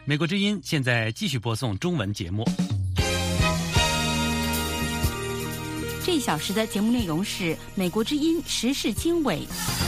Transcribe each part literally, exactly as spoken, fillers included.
美国之音现在继续播送中文节目。 这一小时的节目内容是美国之音时事经纬。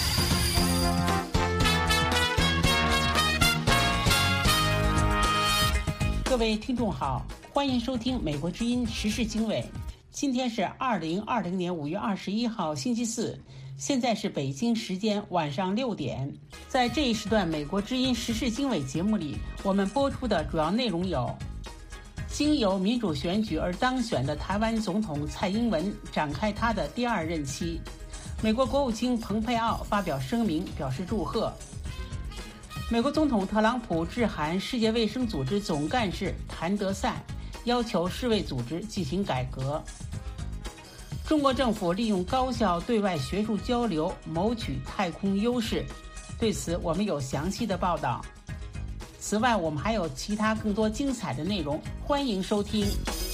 各位听众好，欢迎收听美国之音时事经纬。今天是二零二零年五月二十一号星期四，现在是北京时间晚上六点。在这一时段美国之音时事经纬节目里，我们播出的主要内容有：经由民主选举而当选的台湾总统蔡英文展开他的第二任期；美国国务卿蓬佩奥发表声明表示祝贺；美国总统特朗普致函世界卫生组织总干事谭德赛，要求世卫组织进行改革；中国政府利用高校对外学术交流谋取太空优势，对此我们有详细的报道。此外，我们还有其他更多精彩的内容，欢迎收听。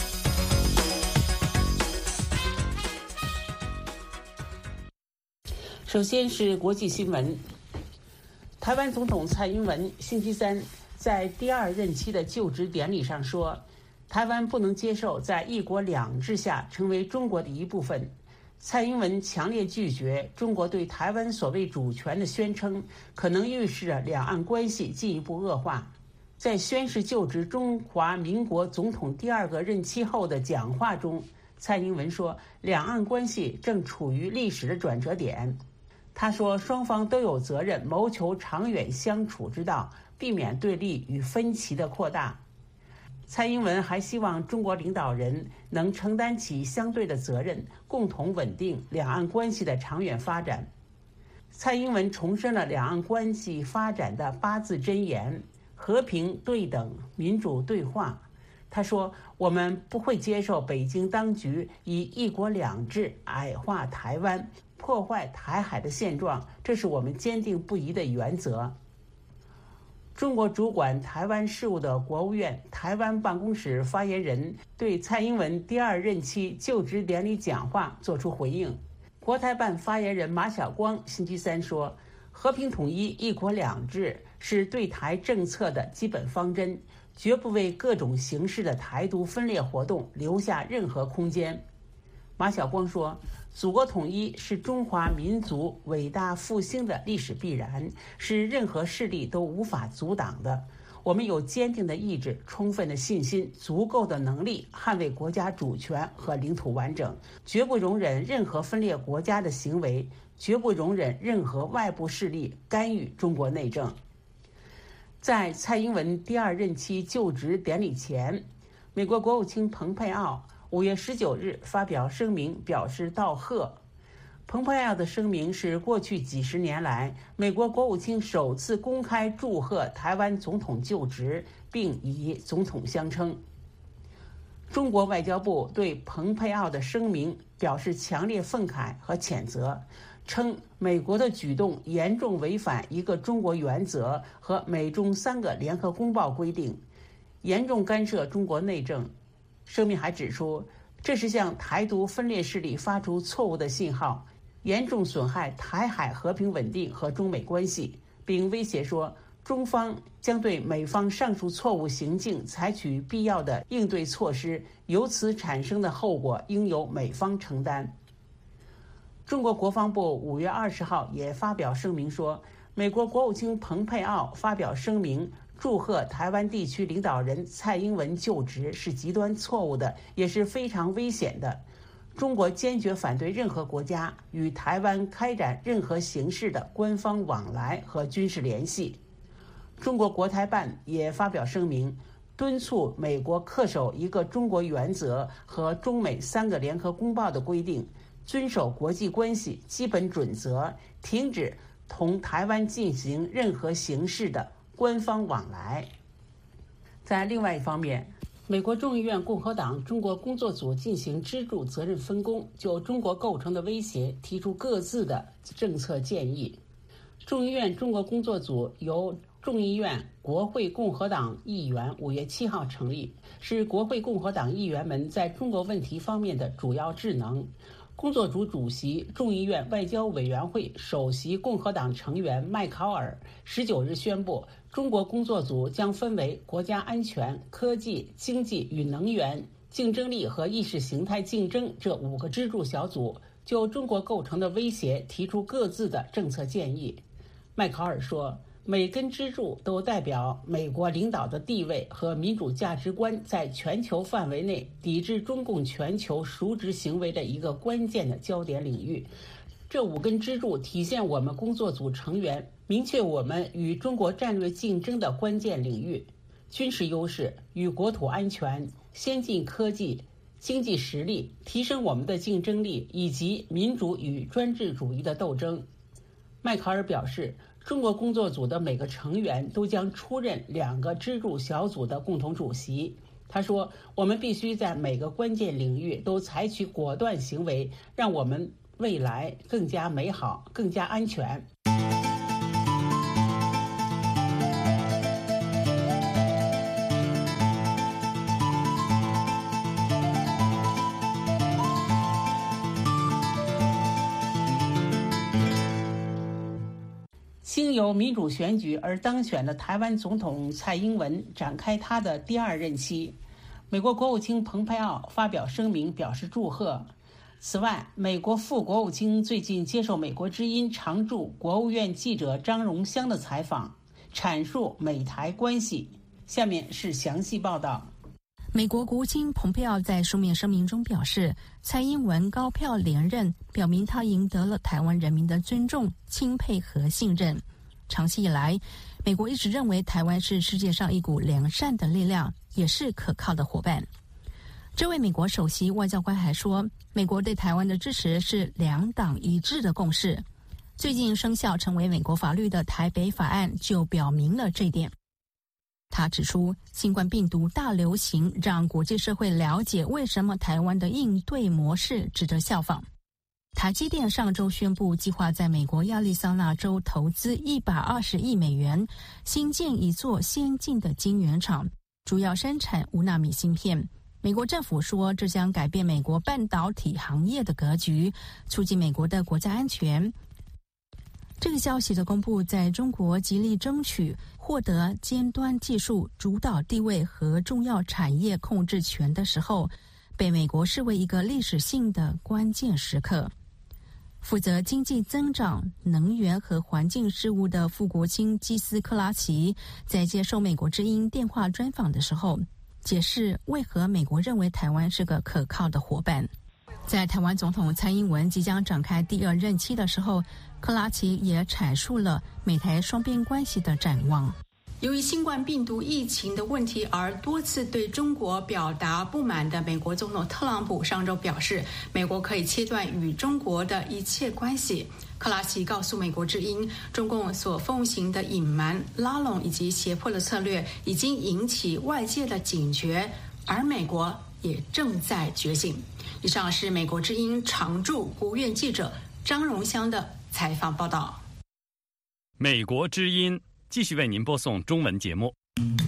首先是国际新闻。台湾总统蔡英文星期三在第二任期的就职典礼上说，台湾不能接受在一国两制下成为中国的一部分。蔡英文强烈拒绝中国对台湾所谓主权的宣称，可能预示着两岸关系进一步恶化。在宣誓就职中华民国总统第二个任期后的讲话中，蔡英文说，两岸关系正处于历史的转折点。他说，双方都有责任谋求长远相处之道，避免对立与分歧的扩大。蔡英文还希望中国领导人能承担起相对的责任，共同稳定两岸关系的长远发展。蔡英文重申了两岸关系发展的八字真言：和平、对等、民主、对话。他说，我们不会接受北京当局以一国两制矮化台湾，破坏台海的现状，这是我们坚定不移的原则。中国主管台湾事务的国务院台湾办公室发言人对蔡英文第二任期就职典礼讲话作出回应。国台办发言人马晓光星期三说，和平统一、一国两制是对台政策的基本方针，绝不为各种形式的台独分裂活动留下任何空间。马晓光说，祖国统一是中华民族伟大复兴的历史必然，是任何势力都无法阻挡的。我们有坚定的意志、充分的信心、足够的能力捍卫国家主权和领土完整，绝不容忍任何分裂国家的行为，绝不容忍任何外部势力干预中国内政。在蔡英文第二任期就职典礼前，美国国务卿蓬佩奥五月十九日发表声明表示道贺。蓬佩奥的声明是过去几十年来美国国务卿首次公开祝贺台湾总统就职，并以总统相称。中国外交部对蓬佩奥的声明表示强烈愤慨和谴责，称美国的举动严重违反一个中国原则和美中三个联合公报规定，严重干涉中国内政。声明还指出，这是向台独分裂势力发出错误的信号，严重损害台海和平稳定和中美关系，并威胁说，中方将对美方上述错误行径采取必要的应对措施，由此产生的后果应由美方承担。中国国防部五月二十号也发表声明说，美国国务卿蓬佩奥发表声明祝贺台湾地区领导人蔡英文就职是极端错误的，也是非常危险的。中国坚决反对任何国家与台湾开展任何形式的官方往来和军事联系。中国国台办也发表声明，敦促美国恪守一个中国原则和中美三个联合公报的规定，遵守国际关系基本准则，停止同台湾进行任何形式的官方往来。在另外一方面，美国众议院共和党中国工作组进行支柱责任分工，就中国构成的威胁提出各自的政策建议。众议院中国工作组由众议院国会共和党议员五月七号成立，是国会共和党议员们在中国问题方面的主要智能。 工作组主席、众议院外交委员会首席共和党成员麦考尔十九日宣布，中国工作组将分为国家安全、科技、经济与能源、竞争力和意识形态竞争这五个支柱小组，就中国构成的威胁提出各自的政策建议。麦考尔说，每根支柱都代表美国领导的地位和民主价值观在全球范围内抵制中共全球赎职行为的一个关键的焦点领域。这五根支柱体现我们工作组成员明确我们与中国战略竞争的关键领域：军事优势与国土安全、先进科技、经济实力、提升我们的竞争力以及民主与专制主义的斗争。麦考尔表示，中国工作组的每个成员都将出任两个支柱小组的共同主席。他说，我们必须在每个关键领域都采取果断行为，让我们未来更加美好、更加安全。经由民主选举而当选的台湾总统蔡英文展开他的第二任期。美国国务卿蓬佩奥发表声明表示祝贺。此外，美国副国务卿最近接受美国之音常驻国务院记者张荣香的采访，阐述美台关系。下面是详细报道。 美国国务卿蓬佩奥在书面声明中表示，蔡英文高票连任，表明他赢得了台湾人民的尊重、钦佩和信任。长期以来，美国一直认为台湾是世界上一股良善的力量，也是可靠的伙伴。这位美国首席外交官还说，美国对台湾的支持是两党一致的共识。最近生效成为美国法律的台北法案就表明了这一点。他指出，新冠病毒大流行让国际社会了解为什么台湾的应对模式值得效仿。台积电上周宣布，计划在美国亚利桑那州投资一百二十亿美元，新建一座先进的晶圆厂，主要生产无纳米芯片。美国政府说，这将改变美国半导体行业的格局，促进美国的国家安全。这个消息的公布，在中国极力争取获得尖端技术主导地位和重要产业控制权的时候，被美国视为一个历史性的关键时刻。负责经济增长、能源和环境事务的副国卿基斯克拉奇在接受美国之音电话专访的时候，解释为何美国认为台湾是个可靠的伙伴。在台湾总统蔡英文即将展开第二任期的时候，克拉奇也阐述了美台双边关系的展望。由于新冠病毒疫情的问题而多次对中国表达不满的美国总统特朗普上周表示，美国可以切断与中国的一切关系。克拉奇告诉美国之音，中共所奉行的隐瞒、拉拢以及胁迫的策略已经引起外界的警觉，而美国也正在觉醒。以上是美国之音常驻国务院记者张荣香的采访报道。 美国之音继续为您播送中文节目。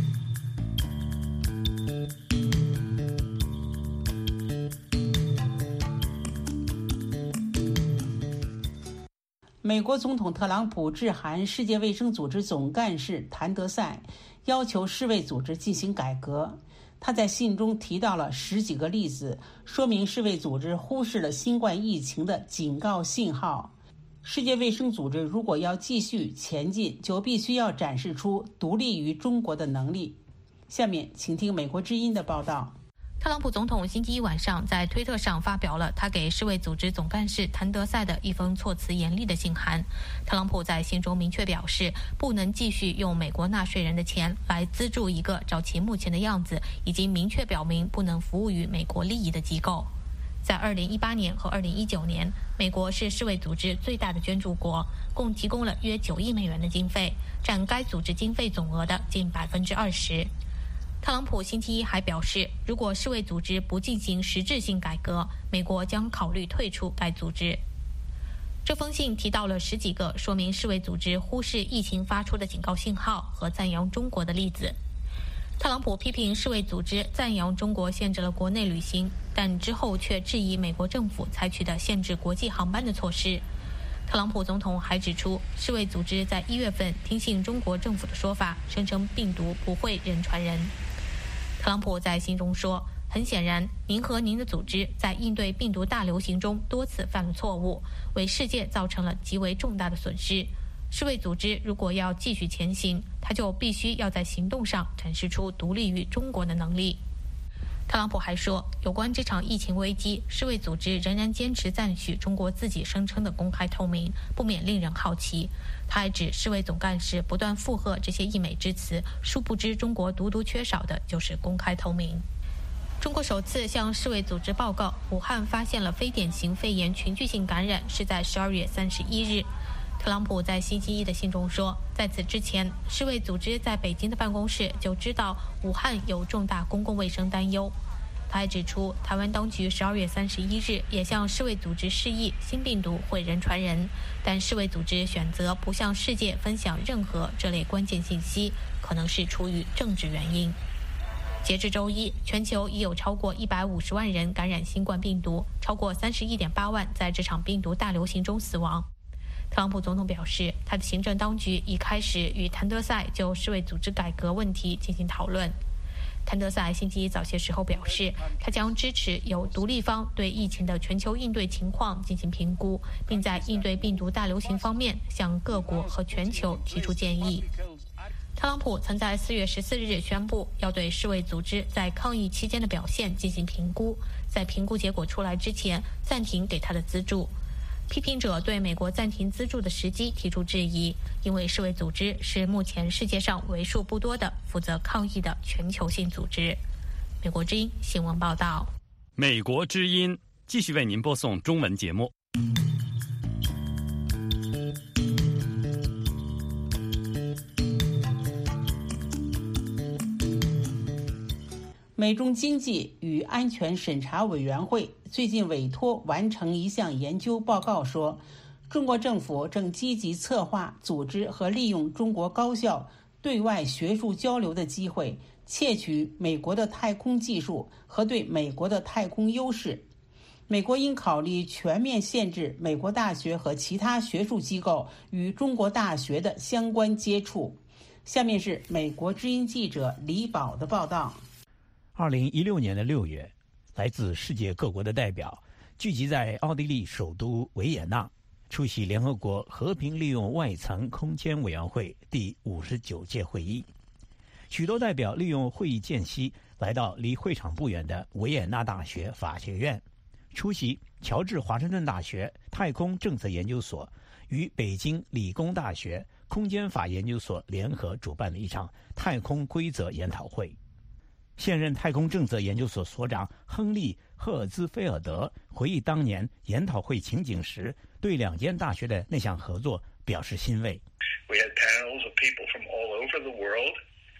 美国总统特朗普致函世界卫生组织总干事谭德赛，要求世卫组织进行改革。他在信中提到了十几个例子，说明世卫组织忽视了新冠疫情的警告信号。世界卫生组织如果要继续前进，就必须要展示出独立于中国的能力。下面请听美国之音的报道。 特朗普总统星期一晚上在推特上发表了他给世卫组织总干事谭德赛的一封措辞严厉的信函。特朗普在信中明确表示，不能继续用美国纳税人的钱来资助一个照其目前的样子已经明确表明不能服务于美国利益的机构。在二零一八年和二零一九年，美国是世卫组织最大的捐助国，共提供了约九亿美元的经费，占该组织经费总额的近百分之二十。特朗普星期一还表示，如果世卫组织不进行实质性改革，美国将考虑退出该组织。这封信提到了十几个说明世卫组织忽视疫情发出的警告信号和赞扬中国的例子。 特朗普批评世卫组织赞扬中国限制了国内旅行，但之后却质疑美国政府采取的限制国际航班的措施。特朗普总统还指出，世卫组织在一月份听信中国政府的说法，声称病毒不会人传人。特朗普在信中说，很显然，您和您的组织在应对病毒大流行中多次犯了错误，为世界造成了极为重大的损失。世卫组织如果要继续前行，它就必须要在行动上展示出独立于中国的能力。特朗普还说，有关这场疫情危机，世卫组织仍然坚持赞许中国自己声称的公开透明，不免令人好奇。他还指世卫总干事不断附和这些溢美之词，殊不知中国独独缺少的就是公开透明。中国首次向世卫组织报告武汉发现了非典型肺炎群聚性感染，是在十二月三十一日。特朗普在星期一的信中说，在此之前，世卫组织在北京的办公室就知道武汉有重大公共卫生担忧。他还指出，台湾当局十二月三十一日也向世卫组织示意新病毒会人传人，但世卫组织选择不向世界分享任何这类关键信息，可能是出于政治原因。截至周一，全球已有超过一百五十万人感染新冠病毒，超过三十一点八万在这场病毒大流行中死亡。特朗普总统表示，他的行政当局已开始与谭德赛就世卫组织改革问题进行讨论。谭德赛星期一早些时候表示，他将支持由独立方对疫情的全球应对情况进行评估，并在应对病毒大流行方面向各国和全球提出建议。特朗普曾在四月十四日宣布，要对世卫组织在抗疫期间的表现进行评估，在评估结果出来之前暂停给他的资助。批评者对美国暂停资助的时机提出质疑，因为世卫组织是目前世界上为数不多的负责抗疫的全球性组织。美国之音新闻报道。 美国之音继续为您播送中文节目。 美中经济与安全审查委员会最近委托完成一项研究报告说，中国政府正积极策划、组织和利用中国高校对外学术交流的机会，窃取美国的太空技术和对美国的太空优势。美国应考虑全面限制美国大学和其他学术机构与中国大学的相关接触。下面是美国之音记者李宝的报道。 二零一六年的六月，来自世界各国的代表聚集在奥地利首都维也纳，出席联合国和平利用外层空间委员会第五十九届会议。许多代表利用会议间隙来到离会场不远的维也纳大学法学院，出席乔治华盛顿大学太空政策研究所与北京理工大学空间法研究所联合主办的一场太空规则研讨会。现任太空政策研究所所长亨利·赫尔兹菲尔德回忆当年研讨会情景时，对两间大学的那项合作表示欣慰。 We had panels of people from all over the world.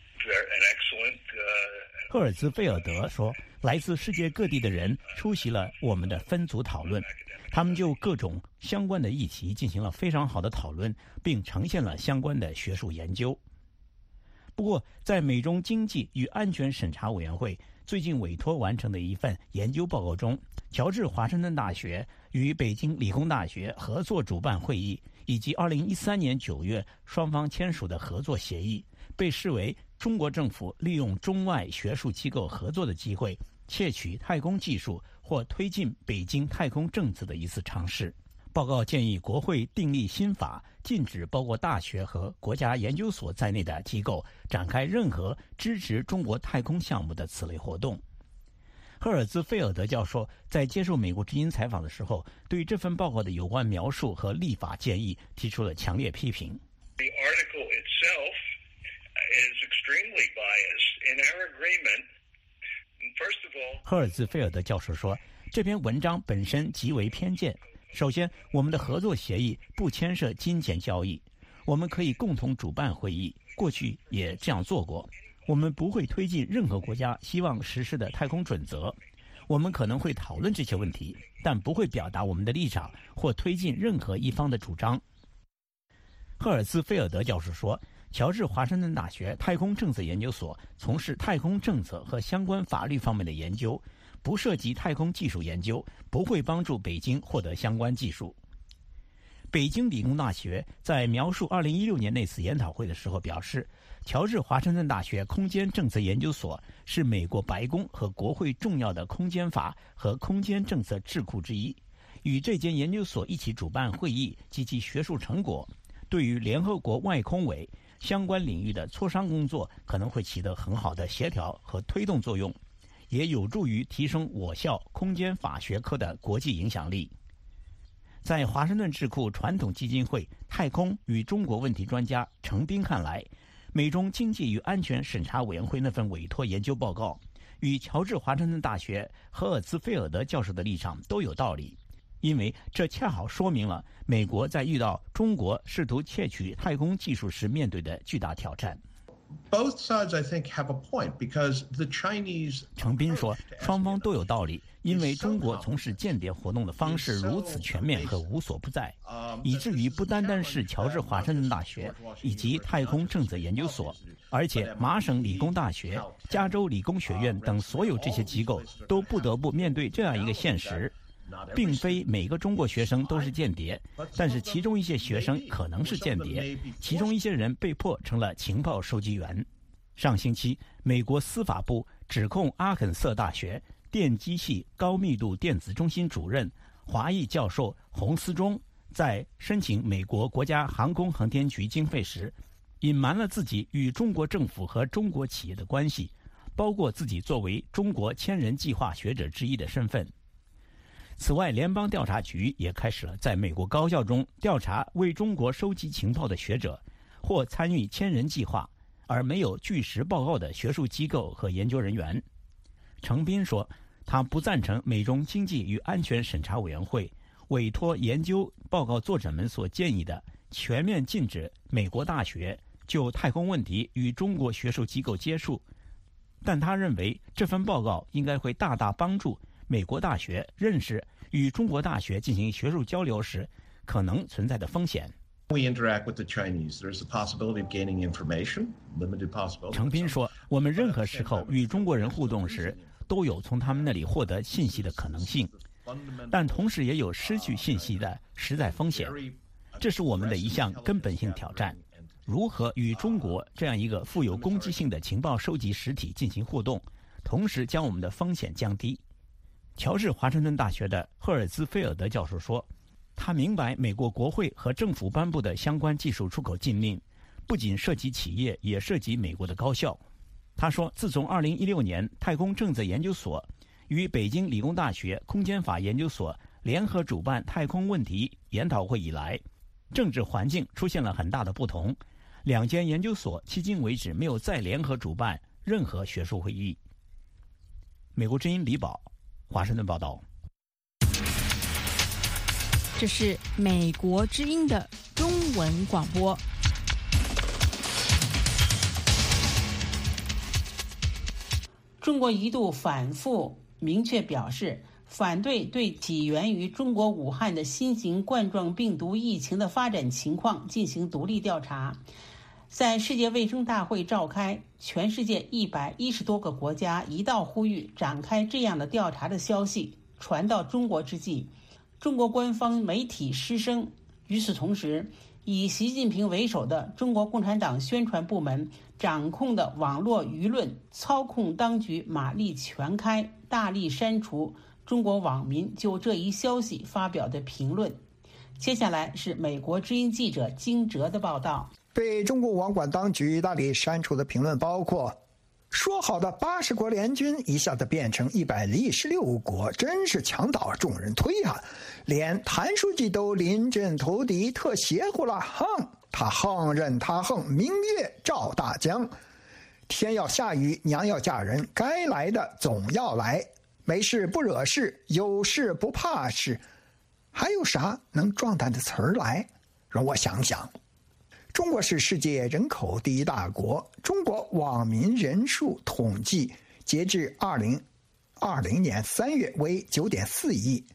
An excellent, uh... 赫尔兹菲尔德说，来自世界各地的人出席了我们的分组讨论，他们就各种相关的议题进行了非常好的讨论，并呈现了相关的学术研究。不过，在美中经济与安全审查委员会最近委托完成的一份研究报告中，乔治华盛顿大学与北京理工大学合作主办会议，以及二零一三年九月双方签署的合作协议，被视为中国政府利用中外学术机构合作的机会，窃取太空技术或推进北京太空政策的一次尝试。报告建议国会订立新法，禁止包括大学和国家研究所在内的机构展开任何支持中国太空项目的此类活动。赫尔兹菲尔德教授在接受美国之音采访的时候，对这份报告的有关描述和立法建议提出了强烈批评。 The article itself is extremely biased. In our agreement, first of all, 赫尔兹菲尔德教授说，这篇文章本身极为偏见。首先，我们的合作协议不牵涉金钱交易，我们可以共同主办会议，过去也这样做过。我们不会推进任何国家希望实施的太空准则，我们可能会讨论这些问题，但不会表达我们的立场或推进任何一方的主张。赫尔兹菲尔德教授说， 乔治华盛顿大学太空政策研究所从事太空政策和相关法律方面的研究，不涉及太空技术研究，不会帮助北京获得相关技术。北京理工大学在描述二零一六年那次研讨会的时候表示，乔治华盛顿大学空间政策研究所是美国白宫和国会重要的空间法和空间政策智库之一，与这间研究所一起主办会议及其学术成果，对于联合国外空委相关领域的磋商工作可能会起得很好的协调和推动作用，也有助于提升我校空间法学科的国际影响力。在华盛顿智库传统基金会太空与中国问题专家程斌看来，美中经济与安全审查委员会那份委托研究报告与乔治华盛顿大学赫尔兹菲尔德教授的立场都有道理，因为这恰好说明了美国在遇到中国试图窃取太空技术时面对的巨大挑战。 Both sides, I think, have a point because the Chinese. 程斌说，双方都有道理，因为中国从事间谍活动的方式如此全面和无所不在，以至于不单单是乔治华盛顿大学以及太空政策研究所，而且麻省理工大学、加州理工学院等所有这些机构都不得不面对这样一个现实。并非每个中国学生都是间谍，但是其中一些学生可能是间谍，其中一些人被迫成了情报收集员。上星期，美国司法部指控阿肯色大学电机系高密度电子中心主任华裔教授洪思忠在申请美国国家航空航天局经费时，隐瞒了自己与中国政府和中国企业的关系，包括自己作为中国千人计划学者之一的身份。此外，联邦调查局也开始了在美国高校中调查为中国收集情报的学者或参与千人计划而没有据实报告的学术机构和研究人员。程斌说，他不赞成美中经济与安全审查委员会委托研究报告作者们所建议的全面禁止美国大学就太空问题与中国学术机构接触，但他认为这份报告应该会大大帮助美国大学认识与中国大学进行学术交流时可能存在的风险。 We interact with the Chinese. There's a possibility of gaining information, limited possibility. 程斌说，我们任何时候与中国人互动时，都有从他们那里获得信息的可能性，但同时也有失去信息的实在风险。这是我们的一项根本性挑战。如何与中国这样一个富有攻击性的情报收集实体进行互动，同时将我们的风险降低。乔治华盛顿大学的赫尔兹菲尔德教授说，他明白美国国会和政府颁布的相关技术出口禁令不仅涉及企业，也涉及美国的高校。他说，自从二零一六年太空政策研究所与北京理工大学空间法研究所联合主办太空问题研讨会以来，政治环境出现了很大的不同。两间研究所迄今为止没有再联合主办任何学术会议。美国之音李宝华盛顿报道。 这是美国之音的中文广播。 中国一度反复明确表示，反对对起源于中国武汉的新型冠状病毒疫情的发展情况进行独立调查。在世界卫生大会召开，全世界一百一十多个国家一道呼吁展开这样的调查的消息传到中国之际，中国官方媒体失声。与此同时，以习近平为首的中国共产党宣传部门掌控的网络舆论操控当局马力全开，大力删除中国网民就这一消息发表的评论。接下来是美国之音记者金哲的报道。 被中国网管当局大力删除的评论包括，说好的八十国联军一下子变成一百一十六国，真是墙倒众人推啊！连谭书记都临阵投敌，特邪乎了，哼！他横任他横，明月照大江。天要下雨，娘要嫁人，该来的总要来。没事不惹事，有事不怕事，还有啥能壮胆的词儿来？让我想想。中国是世界人口第一大国，中国网民人数统计截至二零二零年三月为 九点四亿，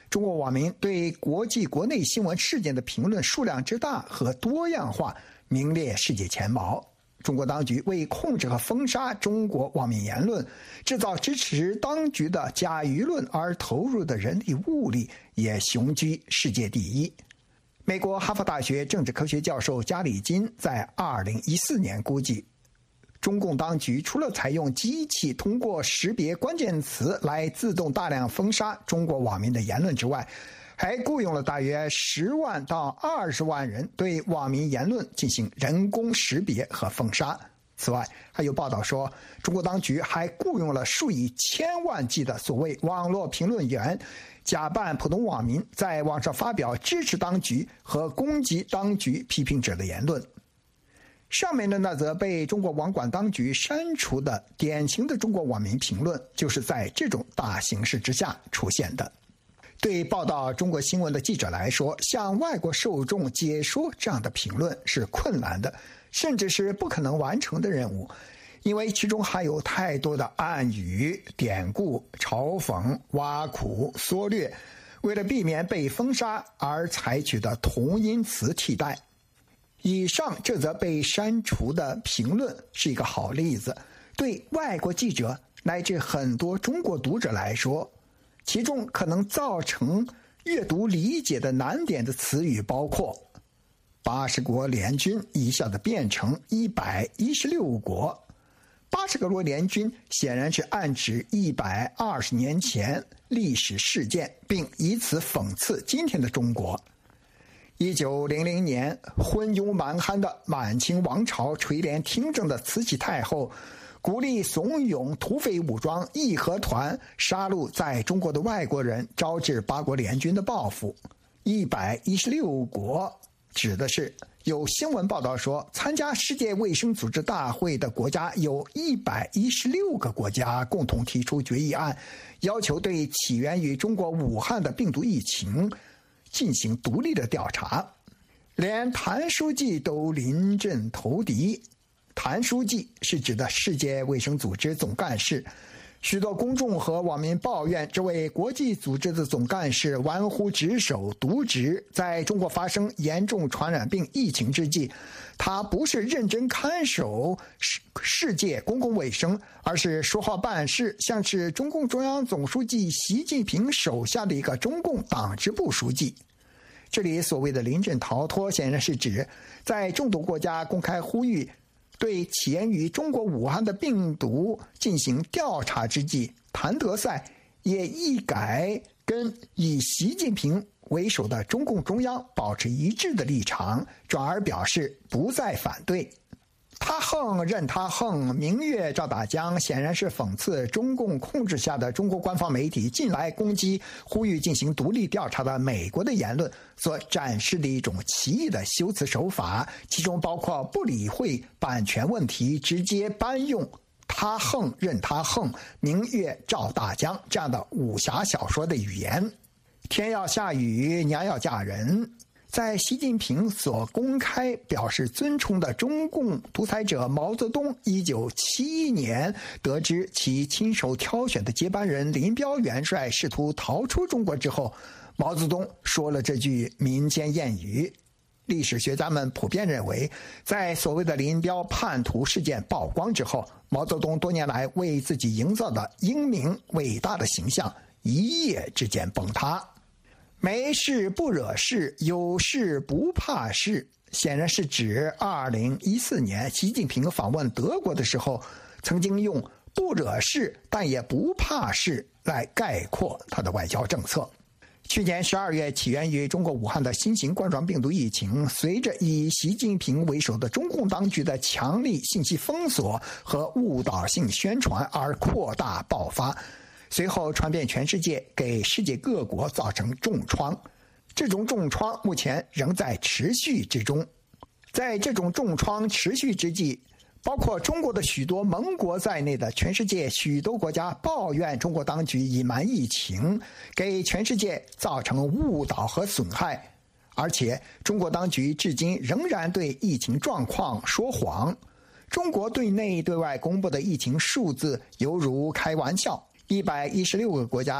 中国网民对国际国内新闻事件的评论数量之大和多样化名列世界前茅。中国当局为控制和封杀中国网民言论，制造支持当局的假舆论而投入的人力物力也雄居世界第一。美国哈佛大学政治科学教授加里金在二零一四年估计，中共当局除了采用机器通过识别关键词来自动大量封杀中国网民的言论之外，还雇佣了大约十万到二十万人对网民言论进行人工识别和封杀。此外，还有报道说，中国当局还雇佣了数以千万计的所谓网络评论员，假扮普通网民，在网上发表支持当局和攻击当局批评者的言论。上面的那则被中国网管当局删除的典型的中国网民评论，就是在这种大形势之下出现的。对报道中国新闻的记者来说，向外国受众解说这样的评论是困难的，甚至是不可能完成的任务，因为其中含有太多的暗语、典故、嘲讽、挖苦、缩略，为了避免被封杀而采取的同音词替代。以上这则被删除的评论是一个好例子，对外国记者乃至很多中国读者来说，其中可能造成阅读理解的难点的词语包括八十国联军一下子变成一百一十六国。八十国联军显然是暗指一百二十年前历史事件，并以此讽刺今天的中国。一九零零年，昏庸蛮憨的满清王朝垂帘听政的慈禧太后，鼓励怂恿土匪武装义和团杀戮在中国的外国人，招致八国联军的报复。一百一十六国指的是有新闻报道说，参加世界卫生组织大会的国家有一百一十六个国家共同提出决议案，要求对起源于中国武汉的病毒疫情进行独立的调查。连谭书记都临阵投敌。谭书记是指的世界卫生组织总干事。许多公众和网民抱怨这位国际组织的总干事玩忽职守、渎职，在中国发生严重传染病疫情之际，他不是认真看守世界公共卫生，而是说话办事，像是中共中央总书记习近平手下的一个中共党支部书记。这里所谓的临阵逃脱，显然是指在众多国家公开呼吁对起源于中国武汉的病毒进行调查之际，谭德赛也一改跟以习近平为首的中共中央保持一致的立场，转而表示不再反对。他横任他横，明月照大江，显然是讽刺中共控制下的中国官方媒体近来攻击呼吁进行独立调查的美国的言论所展示的一种奇异的修辞手法，其中包括不理会版权问题，直接搬用他横任他横，明月照大江这样的武侠小说的语言。天要下雨，娘要嫁人。在习近平所公开表示尊崇的中共独裁者毛泽东一九七一年得知其亲手挑选的接班人林彪元帅试图逃出中国之后，毛泽东说了这句民间谚语。历史学家们普遍认为，在所谓的林彪叛徒事件曝光之后，毛泽东多年来为自己营造的英明伟大的形象一夜之间崩塌。没事不惹事，有事不怕事，显然是指二零一四年习近平访问德国的时候，曾经用不惹事但也不怕事来概括他的外交政策。去年十二月起源于中国武汉的新型冠状病毒疫情，随着以习近平为首的中共当局的强力信息封锁和误导性宣传而扩大爆发，随后传遍全世界，给世界各国造成重创。这种重创目前仍在持续之中。在这种重创持续之际，包括中国的许多盟国在内的全世界许多国家抱怨中国当局隐瞒疫情，给全世界造成误导和损害。而且中国当局至今仍然对疫情状况说谎。中国对内对外公布的疫情数字犹如开玩笑，一百一十六个国家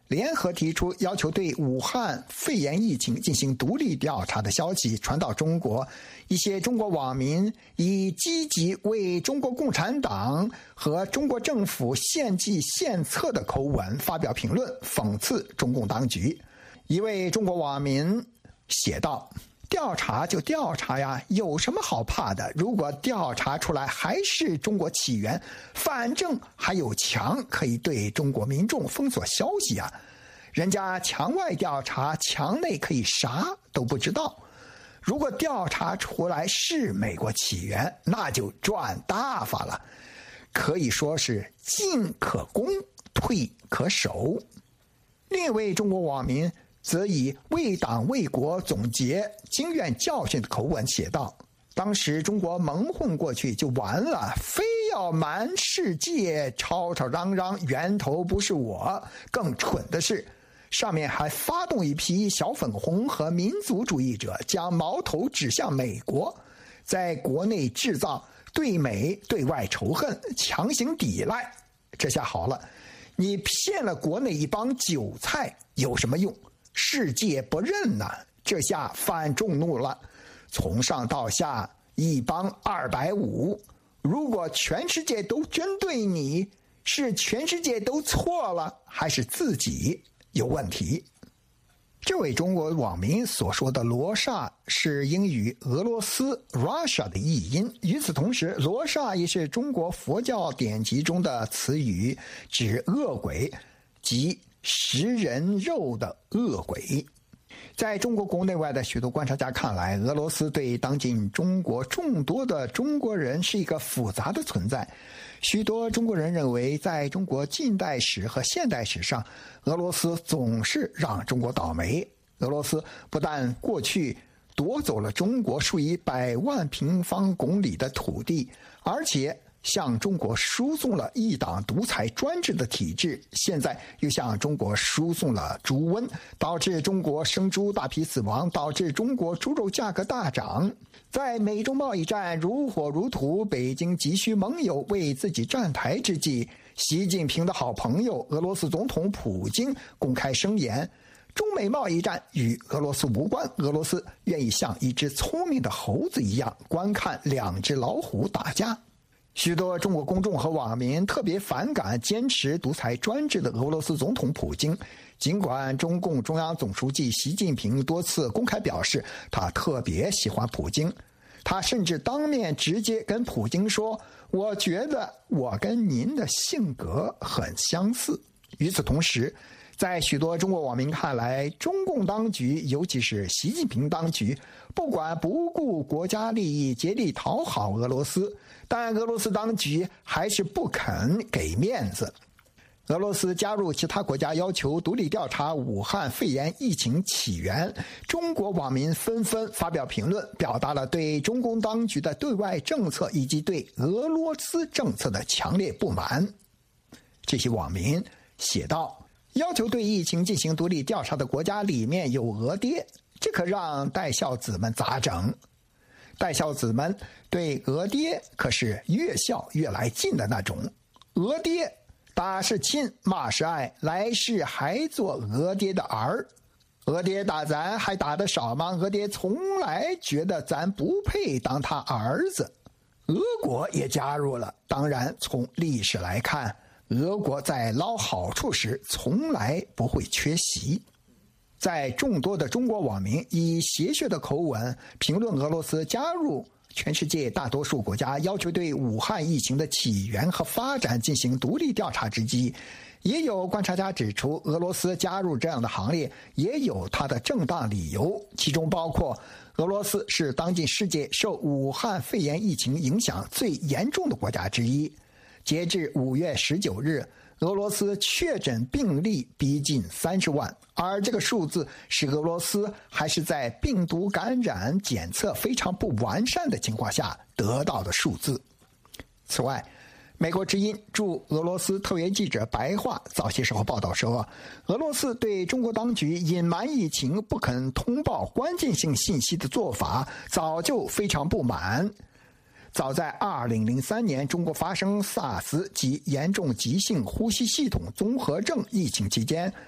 联合提出要求对武汉肺炎疫情进行独立调查的消息传到中国，一些中国网民以积极为中国共产党和中国政府献计献策的口吻发表评论，讽刺中共当局。一位中国网民写道：调查就调查呀，有什么好怕的？如果调查出来还是中国起源，反正还有墙可以对中国民众封锁消息啊。人家墙外调查，墙内可以啥都不知道。如果调查出来是美国起源，那就赚大发了，可以说是进可攻，退可守。另一位中国网民则以为党为国总结经验教训的口吻写道：当时中国蒙混过去就完了，非要满世界吵吵嚷嚷源头不是我，更蠢的是上面还发动一批小粉红和民族主义者，将矛头指向美国，在国内制造对美对外仇恨，强行抵赖。这下好了，你骗了国内一帮韭菜有什么用？世界不认呐、啊，这下犯众怒了。从上到下一帮二百五，如果全世界都针对你，是全世界都错了，还是自己有问题？这位中国网民所说的罗刹是英语俄罗斯 Russia 的译音，与此同时，罗刹也是中国佛教典籍中的词语，指恶鬼及食人肉的恶鬼。在中国国内外的许多观察家看来，俄罗斯对当今中国众多的中国人是一个复杂的存在。许多中国人认为，在中国近代史和现代史上，俄罗斯总是让中国倒霉。俄罗斯不但过去夺走了中国数以百万平方公里的土地，而且向中国输送了一党独裁专制的体制，现在又向中国输送了猪瘟，导致中国生猪大批死亡，导致中国猪肉价格大涨。在美中贸易战如火如荼，北京急需盟友为自己站台之际，习近平的好朋友俄罗斯总统普京公开声言，中美贸易战与俄罗斯无关，俄罗斯愿意像一只聪明的猴子一样观看两只老虎打架。许多中国公众和网民特别反感坚持独裁专制的俄罗斯总统普京，尽管中共中央总书记习近平多次公开表示他特别喜欢普京，他甚至当面直接跟普京说，我觉得我跟您的性格很相似。与此同时，在许多中国网民看来，中共当局尤其是习近平当局不管不顾国家利益，竭力讨好俄罗斯，但俄罗斯当局还是不肯给面子。俄罗斯加入其他国家要求独立调查武汉肺炎疫情起源，中国网民纷纷发表评论，表达了对中共当局的对外政策以及对俄罗斯政策的强烈不满。这些网民写道，要求对疫情进行独立调查的国家里面有俄爹，这可让带孝子们咋整？带孝子们对俄爹可是越笑越来劲的那种。俄爹打是亲，骂是爱，来世还做俄爹的儿。俄爹打咱还打得少吗？俄爹从来觉得咱不配当他儿子。俄国也加入了，当然从历史来看，俄国在捞好处时从来不会缺席。在众多的中国网民以邪谑的口吻评论俄罗斯加入全世界大多数国家要求对武汉疫情的起源和发展进行独立调查之际，也有观察家指出，俄罗斯加入这样的行列也有它的正当理由，其中包括俄罗斯是当今世界受武汉肺炎疫情影响最严重的国家之一。截至五月十九日，俄罗斯确诊病例逼近三十万，而这个数字是俄罗斯还是在病毒感染检测非常不完善的情况下得到的数字。此外，美国之音驻俄罗斯特约记者白桦早些时候报道说，俄罗斯对中国当局隐瞒疫情、不肯通报关键性信息的做法早就非常不满。早在二零零三年中国发生 SARS 及严重急性呼吸系统综合症疫情期间，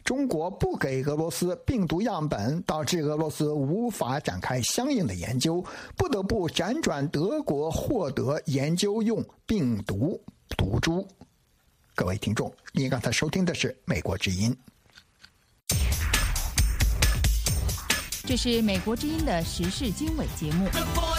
中国不给俄罗斯病毒样本，导致俄罗斯无法展开相应的研究，不得不辗转德国获得研究用病毒毒株。各位听众，您刚才收听的是美国之音。 这是美国之音的时事经纬节目。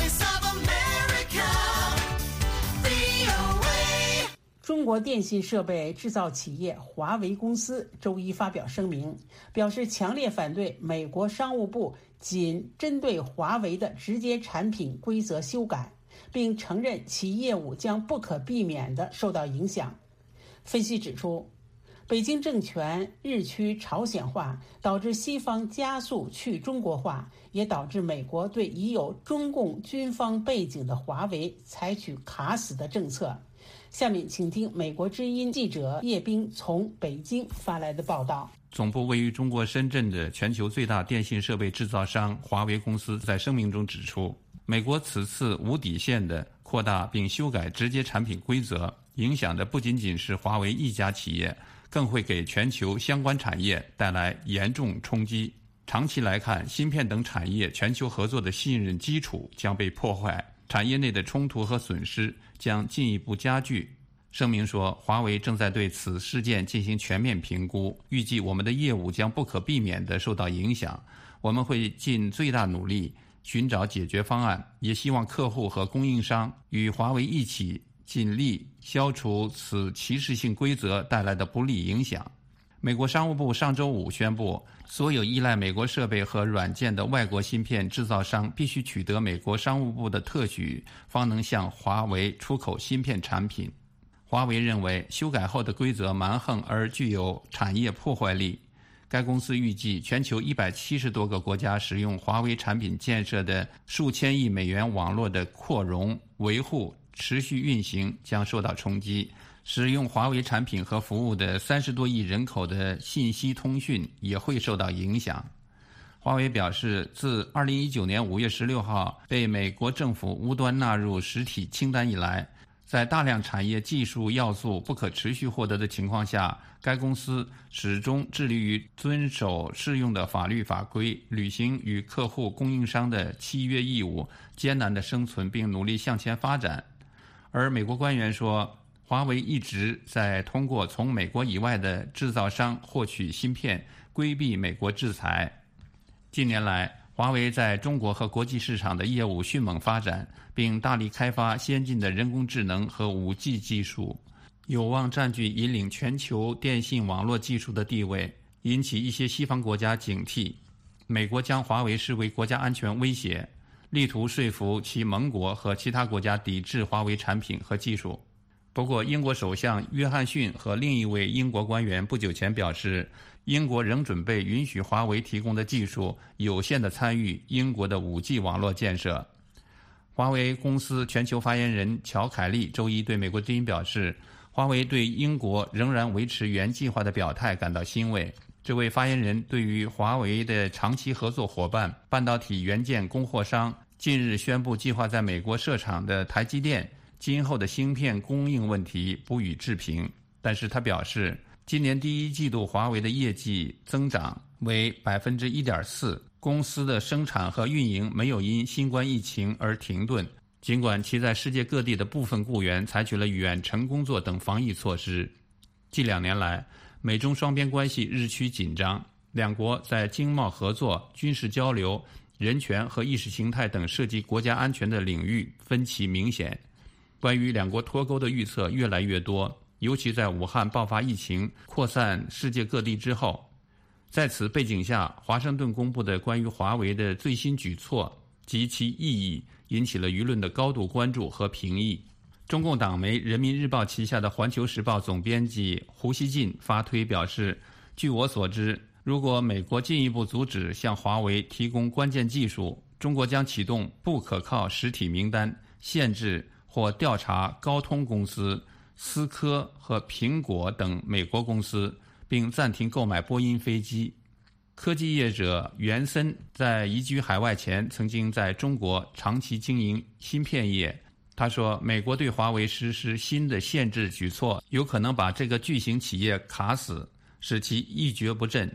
中国电信设备制造企业华为公司周一发表声明，表示强烈反对美国商务部仅针对华为的直接产品规则修改，并承认其业务将不可避免地受到影响。分析指出，北京政权日趋朝鲜化，导致西方加速去中国化，也导致美国对已有中共军方背景的华为采取卡死的政策。下面请听美国之音记者叶冰从北京发来的报道。 总部位于中国深圳的全球最大电信设备制造商华为公司在声明中指出，美国此次无底线地扩大并修改直接产品规则，影响的不仅仅是华为一家企业，更会给全球相关产业带来严重冲击。长期来看，芯片等产业全球合作的信任基础将被破坏，产业内的冲突和损失将进一步加剧。声明说，华为正在对此事件进行全面评估，预计我们的业务将不可避免地受到影响，我们会尽最大努力寻找解决方案，也希望客户和供应商与华为一起尽力消除此歧视性规则带来的不利影响。美国商务部上周五宣布，所有依赖美国设备和软件的外国芯片制造商必须取得美国商务部的特许，方能向华为出口芯片产品。华为认为修改后的规则蛮横而具有产业破坏力。该公司预计全球一百七十多个国家使用华为产品建设的数千亿美元网络的扩容、维护、持续运行将受到冲击，使用华为产品和服务的三十多亿人口的信息通讯也会受到影响。华为表示，自二零一九年五月十六号被美国政府无端纳入实体清单以来，在大量产业技术要素不可持续获得的情况下，该公司始终致力于遵守适用的法律法规，履行与客户供应商的契约义务，艰难地生存并努力向前发展。而美国官员说，华为一直在通过从美国以外的制造商获取芯片，规避美国制裁。近年来，华为在中国和国际市场的业务迅猛发展，并大力开发先进的人工智能和 五 G 技术，有望占据引领全球电信网络技术的地位，引起一些西方国家警惕。美国将华为视为国家安全威胁，力图说服其盟国和其他国家抵制华为产品和技术。不过，英国首相约翰逊和另一位英国官员不久前表示，英国仍准备允许华为提供的技术有限地参与英国的 五 G 网络建设。华为公司全球发言人乔凯利周一对美国之音表示，华为对英国仍然维持原计划的表态感到欣慰。这位发言人对于华为的长期合作伙伴半导体元件供货商近日宣布计划在美国设厂的台积电今后的芯片供应问题不予置评，但是他表示，今年第一季度华为的业绩增长为 百分之一点四， 公司的生产和运营没有因新冠疫情而停顿，尽管其在世界各地的部分雇员采取了远程工作等防疫措施。近两年来，美中双边关系日趋紧张，两国在经贸合作、军事交流、人权和意识形态等涉及国家安全的领域分歧明显。关于两国脱钩的预测越来越多，尤其在武汉爆发疫情扩散世界各地之后。在此背景下，华盛顿公布的关于华为的最新举措及其意义引起了舆论的高度关注和评议。中共党媒人民日报旗下的环球时报总编辑胡锡进发推表示，据我所知，如果美国进一步阻止向华为提供关键技术，中国将启动不可靠实体名单，限制或调查高通公司、思科和苹果等美国公司，并暂停购买波音飞机。科技业者袁森在移居海外前曾经在中国长期经营芯片业。他说，美国对华为实施新的限制举措，有可能把这个巨型企业卡死，使其一蹶不振，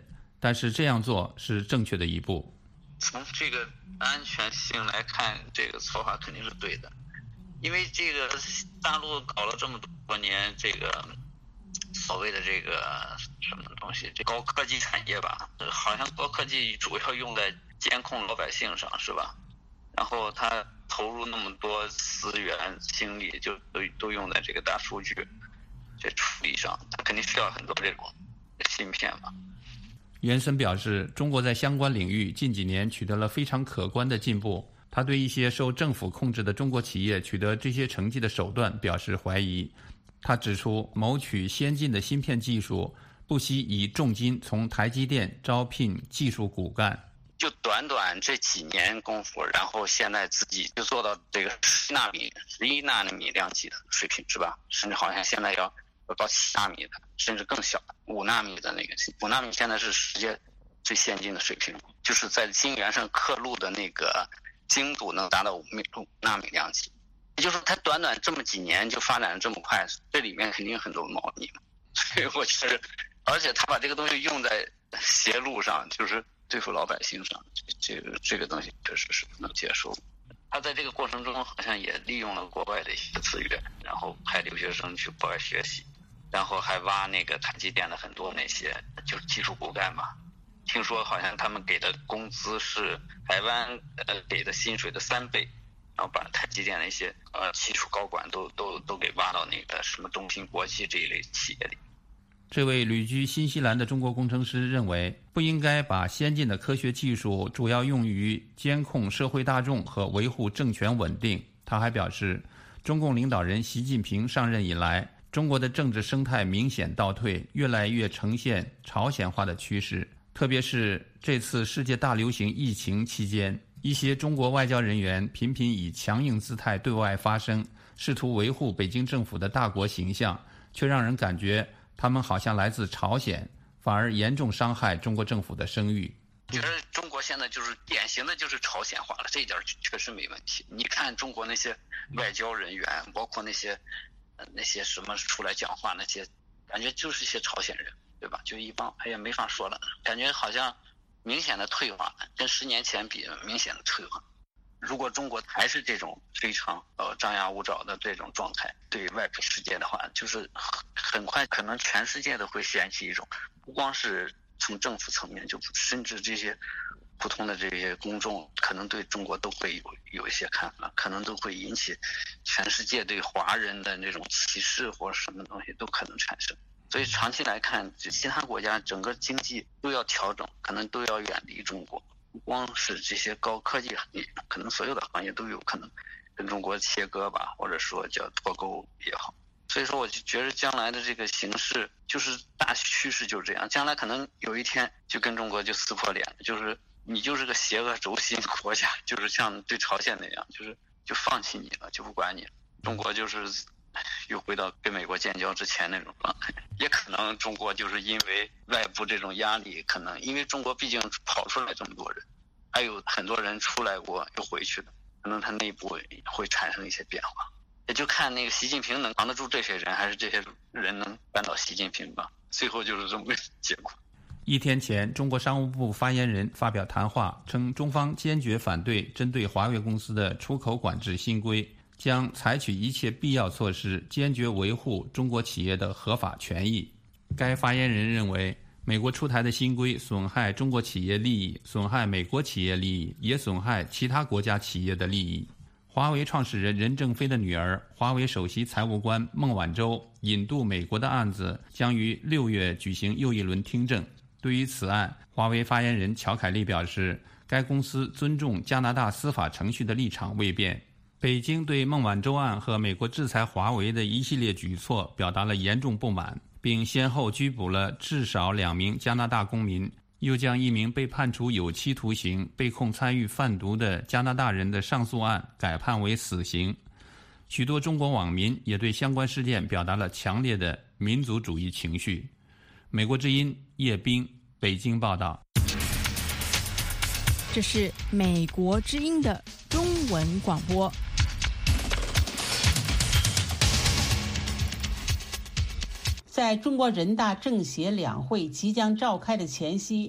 但是这样做是正确的一步。 从这个安全性来看，这个做法肯定是对的，因为这个大陆搞了这么多年这个所谓的这个什么东西，这高科技产业吧，好像高科技主要用在监控老百姓上，是吧？然后他投入那么多资源精力，就都都用在这个大数据这处理上，他肯定需要很多这种芯片嘛。 袁森表示，中国在相关领域近几年取得了非常可观的进步。他对一些受政府控制的中国企业取得这些成绩的手段表示怀疑。他指出，谋取先进的芯片技术，不惜以重金从台积电招聘技术骨干。 就短短这几年功夫，然后现在自己就做到这个十纳米、十一纳米量级的水平，是吧？甚至好像现在要要到七纳米的，甚至更小的五纳米的那个。五纳米现在是世界最先进的水平，就是在晶圆上刻录的那个精度能达到五纳米量级。也就是说，它短短这么几年就发展的这么快，这里面肯定很多猫腻。所以我觉得，而且他把这个东西用在邪路上，就是对付老百姓上，这个这个东西确实是不能接受。他在这个过程中好像也利用了国外的一些资源，然后派留学生去国外学习，然后还挖那个台积电的很多那些就是技术骨干嘛。听说好像他们给的工资是台湾呃给的薪水的三倍，然后把台积电的一些呃技术高管都都都给挖到那个什么中芯国际这一类企业里。 这位旅居新西兰的中国工程师认为，不应该把先进的科学技术主要用于监控社会大众和维护政权稳定。他还表示，中共领导人习近平上任以来，中国的政治生态明显倒退，越来越呈现朝鲜化的趋势。特别是这次世界大流行疫情期间，一些中国外交人员频频以强硬姿态对外发声，试图维护北京政府的大国形象，却让人感觉他们好像来自朝鲜，反而严重伤害中国政府的声誉。 觉得中国现在就是典型的就是朝鲜化了，这一点确实没问题。你看中国那些外交人员，包括那些、呃、那些什么出来讲话那些，感觉就是一些朝鲜人，对吧？就一帮哎呀没法说了，感觉好像明显的退化，跟十年前比明显的退化。如果中国还是这种非常呃张牙舞爪的这种状态对外部世界的话，就是很快可能全世界都会掀起一种，不光是从政府层面，就甚至这些普通的这些公众可能对中国都会有有一些看法，可能都会引起全世界对华人的那种歧视或者什么东西都可能产生。所以长期来看，其他国家整个经济都要调整，可能都要远离中国。不光是这些高科技行业，可能所有的行业都有可能跟中国切割吧，或者说叫脱钩也好。所以说我就觉得将来的这个形势就是大趋势就是这样，将来可能有一天就跟中国就撕破脸，就是你就是个邪恶轴心国家，就是像对朝鲜那样，就是就放弃你了，就不管你了。中国就是又回到跟美国建交之前那种状态。也可能中国就是因为外部这种压力，可能因为中国毕竟跑出来这么多人，还有很多人出来过又回去的，可能他内部会产生一些变化。也就看那个习近平能扛得住这些人，还是这些人能扳倒习近平吧。最后就是这么个结果。 一天前，中国商务部发言人发表谈话称，中方坚决反对针对华为公司的出口管制新规，将采取一切必要措施，坚决维护中国企业的合法权益。该发言人认为，美国出台的新规损害中国企业利益，损害美国企业利益，也损害其他国家企业的利益。华为创始人任正非的女儿，华为首席财务官孟晚舟引渡美国的案子将于六月举行又一轮听证。对于此案，华为发言人乔凯利表示，该公司尊重加拿大司法程序的立场未变。北京对孟晚舟案和美国制裁华为的一系列举措表达了严重不满，并先后拘捕了至少两名加拿大公民，又将一名被判处有期徒刑、被控参与贩毒的加拿大人的上诉案改判为死刑。许多中国网民也对相关事件表达了强烈的民族主义情绪。美国之音叶斌，北京报道。 这是美国之音的中文广播。 在中国人大政协两会即将召开的前夕，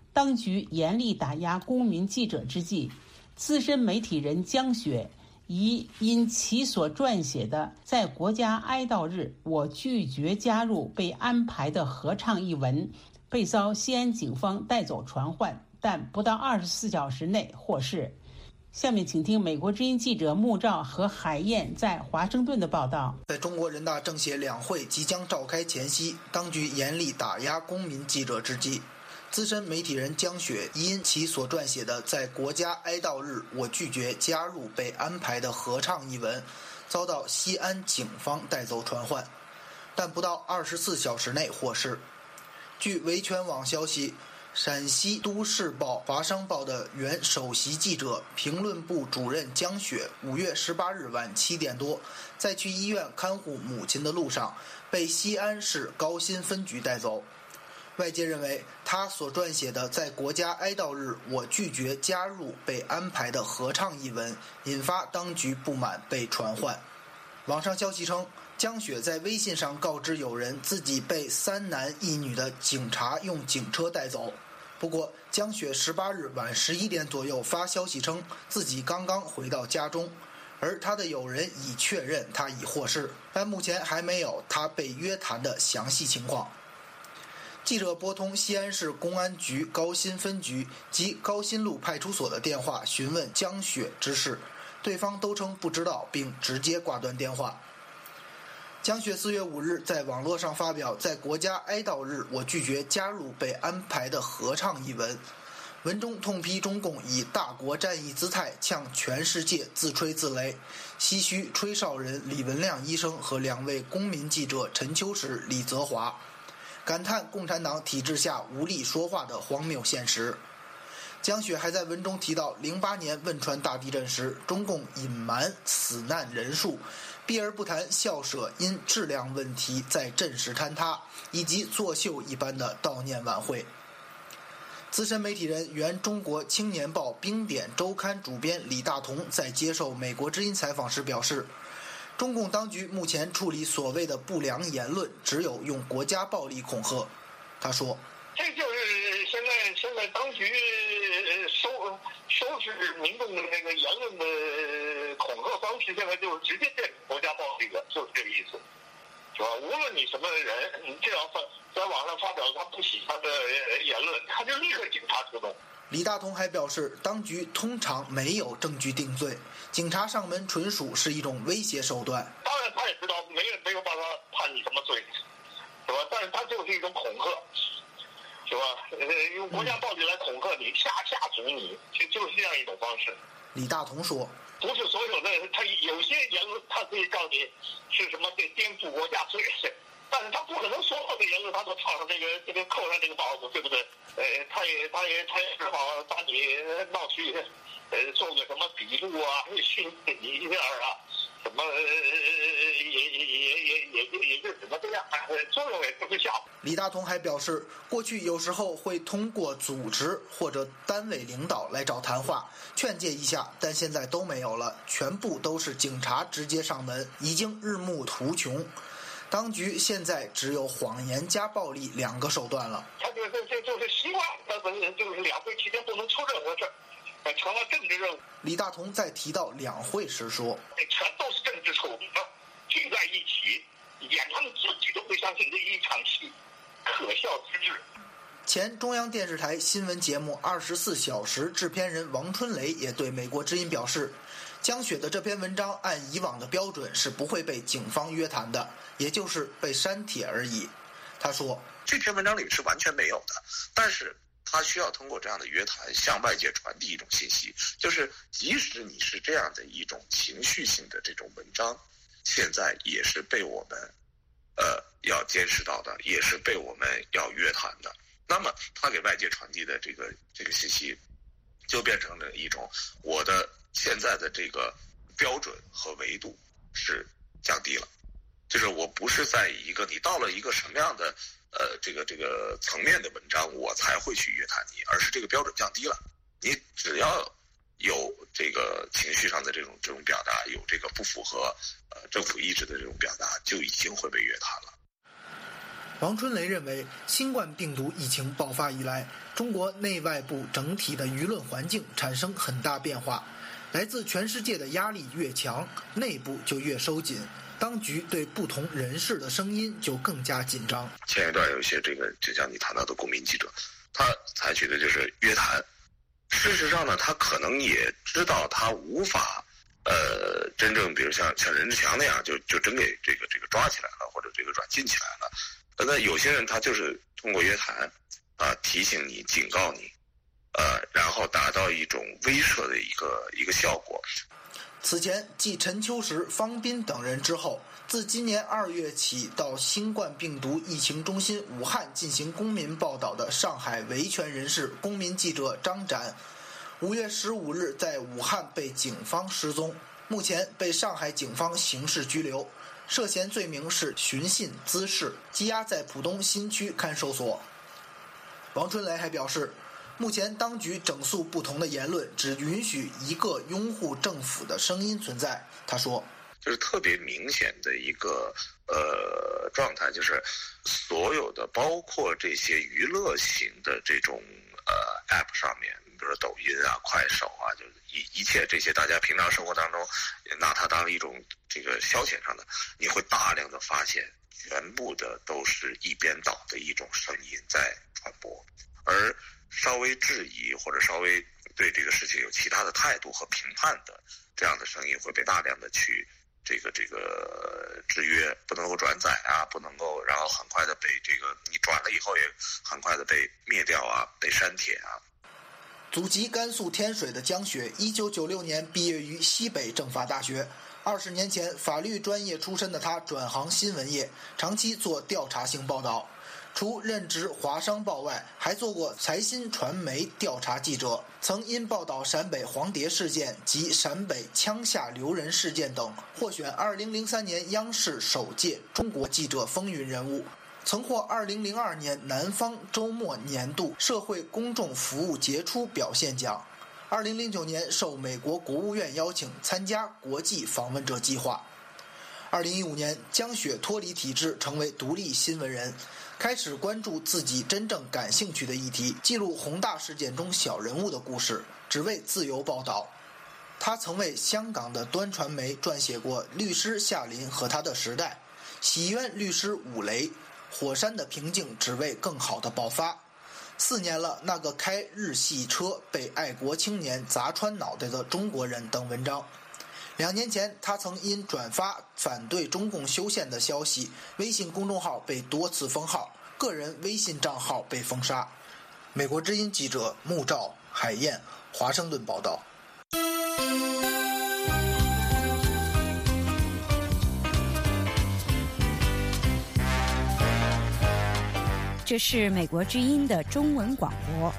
当局严厉打压公民记者之际，资深媒体人江雪疑因其所撰写的在国家哀悼日我拒绝加入被安排的合唱一文，被遭西安警方带走传唤，但不到二十四小时内获释。下面请听美国之音记者穆兆和海燕在华盛顿的报道。 在中国人大政协两会即将召开前夕，当局严厉打压公民记者之际，资深媒体人江雪因其所撰写的在国家哀悼日我拒绝加入被安排的合唱一文，遭到西安警方带走传唤，但不到二十四小时内获释。据维权网消息，陕西都市报、华商报的原首席记者、评论部主任江雪，五月十八日晚七点多，在去医院看护母亲的路上，被西安市高新分局带走。外界认为，他所撰写的在国家哀悼日我拒绝加入被安排的合唱一文，引发当局不满，被传唤。网上消息称，江雪在微信上告知友人自己被三男一女的警察用警车带走。不过，江雪十八日晚十一点左右发消息称自己刚刚回到家中，而他的友人已确认他已获释，但目前还没有他被约谈的详细情况。记者拨通西安市公安局高新分局及高新路派出所的电话询问江雪之事，对方都称不知道，并直接挂断电话。江雪四月五日在网络上发表在国家哀悼日我拒绝加入被安排的合唱一文，文中痛批中共以大国战役姿态向全世界自吹自擂，唏嘘吹哨人李文亮医生和两位公民记者陈秋实、李泽华，感叹共产党体制下无力说话的荒谬现实。江雪还在文中提到，零八年汶川大地震时，中共隐瞒死难人数，避而不谈校舍因质量问题在震时坍塌，以及作秀一般的悼念晚会。资深媒体人、原中国青年报冰点周刊主编李大同在接受美国之音采访时表示，中共当局目前处理所谓的不良言论，只有用国家暴力恐吓。他说， 这就是现在现在当局收收拾民众的那个言论的恐吓方式，现在就是直接变成国家暴力了，就是这个意思，是吧？无论你什么人，你只要在在网上发表他不喜欢的言论，他就立刻警察出动。 李大同还表示，当局通常没有证据定罪，警察上门纯属是一种威胁手段。 当然，他也知道没有没有办法判你什么罪，是吧？但是他就是一种恐吓。是吧？呃，用国家暴力来恐吓你、吓吓阻你，就就是这样一种方式。 李大同说， 不是所有的，他有些言论他可以告你是什么对颠覆国家罪，但是他不可能所有的言论他都套上这个这个扣上这个帽子，对不对？呃，他也他也他也只好把你闹去，呃，做个什么笔录啊，训你一下啊。什么呃也也也也也也就只能这样，作用也不会小。 李大同还表示，过去有时候会通过组织或者单位领导来找谈话，劝诫一下，但现在都没有了，全部都是警察直接上门，已经日暮途穷。当局现在只有谎言加暴力两个手段了。 他就就就就是希望他本人就是两会期间不能出任何事儿。成了政治任务。 李大同在提到两会时说， 全都是政治丑闻，聚在一起演他们自己都会相信这一场戏，可笑之至。 前中央电视台新闻节目《二十四小时》制片人王春雷也对美国之音表示，江雪的这篇文章按以往的标准是不会被警方约谈的，也就是被删帖而已。他说， 这篇文章里是完全没有的，但是他需要通过这样的约谈向外界传递一种信息，就是即使你是这样的一种情绪性的这种文章，现在也是被我们呃要监视到的，也是被我们要约谈的。那么他给外界传递的这个这个信息就变成了一种，我的现在的这个标准和维度是降低了，就是我不是在一个你到了一个什么样的呃，这个这个层面的文章，我才会去约谈你，而是这个标准降低了。你只要有这个情绪上的这种这种表达，有这个不符合呃政府意志的这种表达，就已经会被约谈了。 王春雷认为，新冠病毒疫情爆发以来，中国内外部整体的舆论环境产生很大变化，来自全世界的压力越强，内部就越收紧，当局对不同人士的声音就更加紧张。 前一段有一些这个，就像你谈到的公民记者，他采取的就是约谈。事实上呢，他可能也知道他无法，呃，真正比如像像任志强那样，就就真给这个这个抓起来了，或者这个软禁起来了。那有些人他就是通过约谈啊、呃、提醒你、警告你，呃，然后达到一种威慑的一个一个效果。 此前，继陈秋实、方斌等人之后，自今年二月起到新冠病毒疫情中心武汉进行公民报道的上海维权人士、公民记者张展，五月十五日在武汉被警方失踪，目前被上海警方刑事拘留。涉嫌罪名是寻衅滋事，羁押在浦东新区看守所。王春雷还表示，目前当局整肃不同的言论，只允许一个拥护政府的声音存在。他说， 就是特别明显的一个呃状态，就是所有的包括这些娱乐型的这种呃 App 上面，比如说抖音啊、快手啊，就是一一切这些大家平常生活当中拿它当一种这个消遣上的，你会大量的发现，全部的都是一边倒的一种声音在传播，而稍微质疑或者稍微对这个事情有其他的态度和评判的这样的声音会被大量的去这个这个制约，不能够转载啊，不能够，然后很快的被这个你转了以后也很快的被灭掉啊，被删帖啊。 祖籍甘肃天水的江雪，一九九六年毕业于西北政法大学。二十年前，法律专业出身的他转行新闻业，长期做调查性报道。除任职华商报外，还做过财新传媒调查记者，曾因报道陕北黄蝶事件及陕北枪下留人事件等，获选二零零三年央视首届中国记者风云人物，曾获二零零二年南方周末年度社会公众服务杰出表现奖。二零零九年受美国国务院邀请参加国际访问者计划。二零一五年，江雪脱离体制，成为独立新闻人，开始关注自己真正感兴趣的议题，记录宏大事件中小人物的故事，只为自由报道。他曾为香港的端传媒撰写过《律师夏林和他的时代》，洗冤律师武雷，火山的平静只为更好的爆发。四年了，那个开日系车被爱国青年砸穿脑袋的中国人等文章。两年前，他曾因转发反对中共修宪的消息，微信公众号被多次封号，个人微信账号被封杀。美国之音记者穆兆、海燕，华盛顿报道。 这是美国之音的中文广播。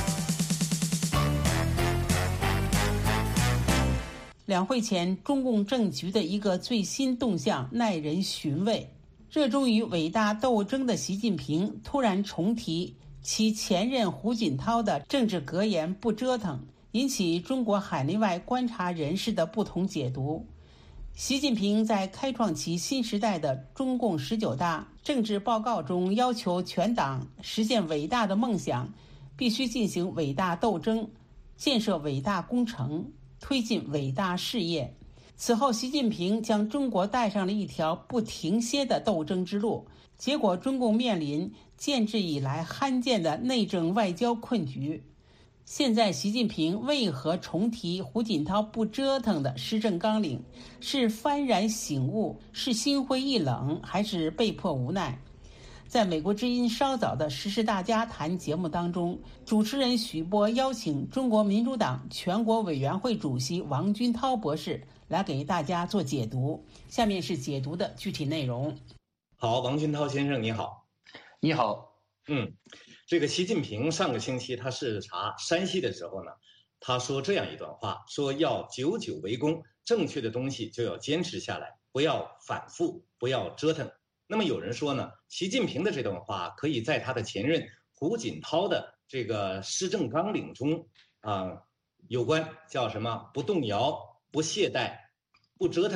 两会前，中共政局的一个最新动向耐人寻味。热衷于伟大斗争的习近平突然重提其前任胡锦涛的政治格言不折腾，引起中国海内外观察人士的不同解读。习近平在开创其新时代的中共十九大政治报告中要求全党实现伟大的梦想，必须进行伟大斗争，建设伟大工程，推进伟大事业。此后，习近平将中国带上了一条不停歇的斗争之路，结果中共面临建制以来罕见的内政外交困局。现在习近平为何重提胡锦涛不折腾的施政纲领？是幡然醒悟，是心灰意冷，还是被迫无奈？在美国之音稍早的时事大家谈节目当中，主持人许波邀请中国民主党全国委员会主席王军涛博士来给大家做解读。下面是解读的具体内容。 好，王军涛先生你好。 你好。 嗯，这个习近平上个星期他视察山西的时候呢，他说这样一段话，说要久久为功，正确的东西就要坚持下来，不要反复，不要折腾。那么有人说呢，习近平的这段话可以在他的前任胡锦涛的这个施政纲领中啊、呃，有关叫什么不动摇、不懈怠、不折腾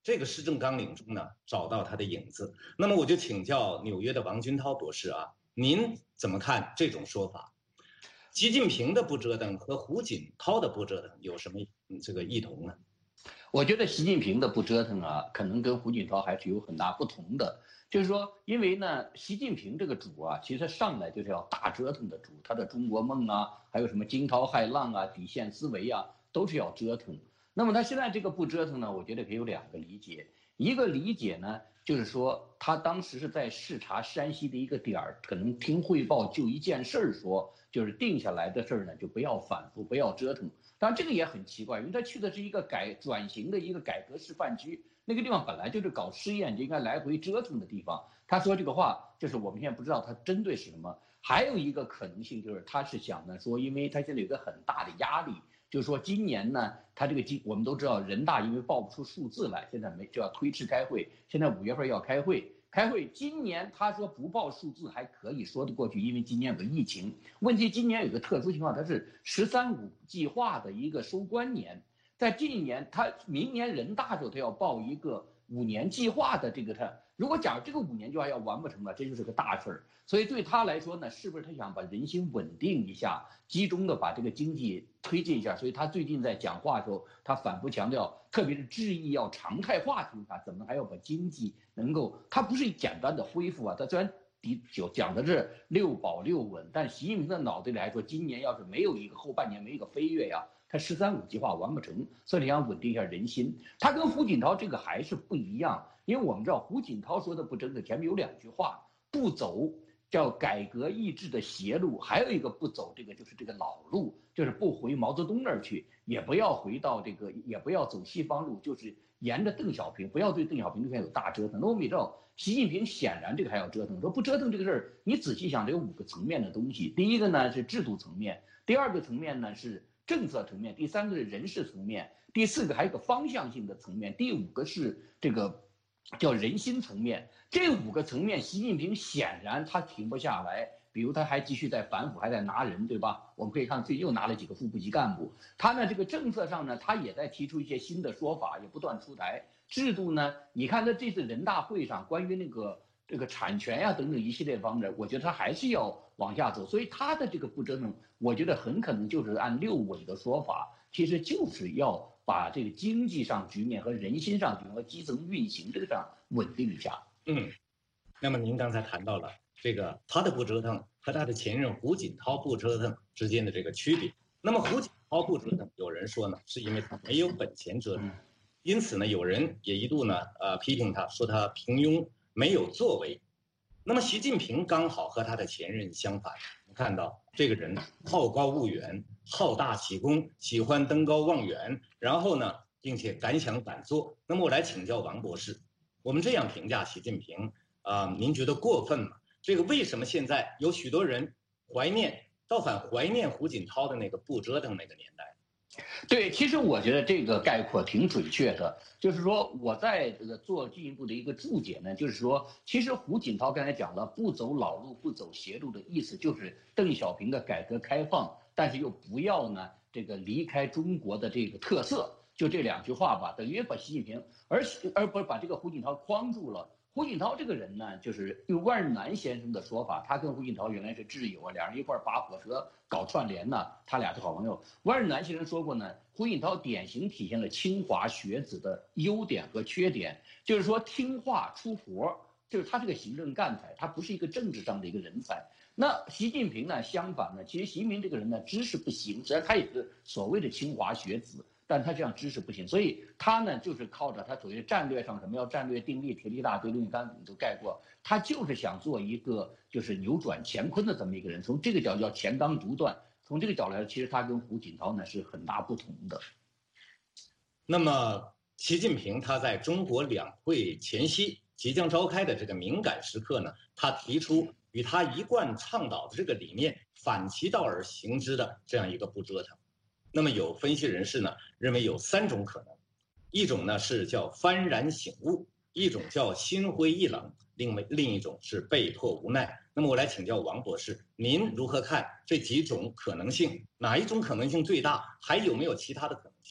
这个施政纲领中呢找到它的影子。那么我就请教纽约的王军涛博士啊，您怎么看这种说法？习近平的不折腾和胡锦涛的不折腾有什么这个异同呢？ 我觉得习近平的不折腾啊，可能跟胡锦涛还是有很大不同的。就是说，因为呢，习近平这个主啊，其实上来就是要大折腾的主，他的中国梦啊，还有什么惊涛骇浪啊、底线思维啊，都是要折腾。那么他现在这个不折腾呢，我觉得可以有两个理解。一个理解呢，就是说他当时是在视察山西的一个点儿，可能听汇报就一件事儿说，就是定下来的事儿呢，就不要反复，不要折腾。当然这个也很奇怪，因为他去的是一个改转型的一个改革示范区，那个地方本来就是搞试验就应该来回折腾的地方。他说这个话，就是我们现在不知道他针对是什么。还有一个可能性就是他是想呢说，因为他现在有个很大的压力。就是说，今年呢，他这个今我们都知道，人大因为报不出数字来，现在没就要推迟开会。现在五月份要开会，开会。今年他说不报数字还可以说得过去，因为今年有个疫情。问题今年有个特殊情况，它是“十三五”计划的一个收官年，在这一年，他明年人大时候他要报一个五年计划的这个他。如果假如这个五年计划要完不成了，这就是个大事儿。所以对他来说呢，是不是他想把人心稳定一下，集中的把这个经济推进一下？所以他最近在讲话的时候，他反复强调，特别是质疑要常态化情况下，怎么还要把经济能够？他不是简单的恢复啊，他虽然第九讲的是六保六稳，但习近平的脑袋里来说，今年要是没有一个后半年没有一个飞跃呀，他“十三五”计划完不成，所以你想稳定一下人心。他跟胡锦涛这个还是不一样，因为我们知道胡锦涛说的不折腾，前面有两句话，不走叫改革意志的邪路，还有一个不走这个就是这个老路，就是不回毛泽东那儿去，也不要回到这个，也不要走西方路，就是沿着邓小平，不要对邓小平这边有大折腾。那我们也知道，习近平显然这个还要折腾，说不折腾这个事儿，你仔细想，这有五个层面的东西。第一个呢是制度层面，第二个层面呢是政策层面，第三个是人事层面，第四个还有个方向性的层面，第五个是这个叫人心层面。这五个层面，习近平显然他停不下来，比如他还继续在反腐，还在拿人，对吧？我们可以看最近又拿了几个副部级干部。他呢这个政策上呢，他也在提出一些新的说法，也不断出台。制度呢，你看他这次人大会上关于那个这个产权呀、啊、等等一系列方面，我觉得他还是要往下走。所以他的这个不折腾，我觉得很可能就是按六稳的说法，其实就是要把这个经济上局面和人心上局面和基层运行这个上稳定一下。 嗯，那么您刚才谈到了这个他的不折腾和他的前任胡锦涛不折腾之间的这个区别。那么胡锦涛不折腾，有人说呢，是因为他没有本钱折腾，因此呢，有人也一度呢呃批评他，说他平庸没有作为。那么习近平刚好和他的前任相反，我们看到这个人好高骛远，好大喜功，喜欢登高望远，然后呢，并且敢想敢做。那么我来请教王博士，我们这样评价习近平啊、呃，您觉得过分吗？这个为什么现在有许多人怀念，倒反怀念胡锦涛的那个不折腾那个年代？ 对，其实我觉得这个概括挺准确的，就是说我在这个做进一步的一个注解呢，就是说，其实胡锦涛刚才讲了，不走老路，不走邪路的意思，就是邓小平的改革开放，但是又不要呢这个离开中国的这个特色，就这两句话吧，等于把习近平，而而不是把这个胡锦涛框住了。胡锦涛这个人呢，就是用万日南先生的说法，他跟胡锦涛原来是挚友啊，两人一块儿拔火车搞串联呢，他俩是好朋友。万日南先生说过呢，胡锦涛典型体现了清华学子的优点和缺点，就是说听话出活，就是他是个行政干才，他不是一个政治上的一个人才。那习近平呢，相反呢，其实习近平这个人呢，知识不行，虽然他也是所谓的清华学子，但他这样知识不行，所以他呢就是靠着他所谓战略上什么要战略定力、铁力大堆东西，刚才你都概括，他就是想做一个就是扭转乾坤的这么一个人。从这个角度叫乾纲独断，从这个角度来说，其实他跟胡锦涛呢是很大不同的。 那么习近平他在中国两会前夕即将召开的这个敏感时刻呢，他提出与他一贯倡导的这个理念反其道而行之的这样一个不折腾。那么有分析人士呢认为有三种可能，一种呢是叫幡然醒悟，一种叫心灰意冷，另外另一种是被迫无奈。那么我来请教王博士，您如何看这几种可能性？哪一种可能性最大？还有没有其他的可能性？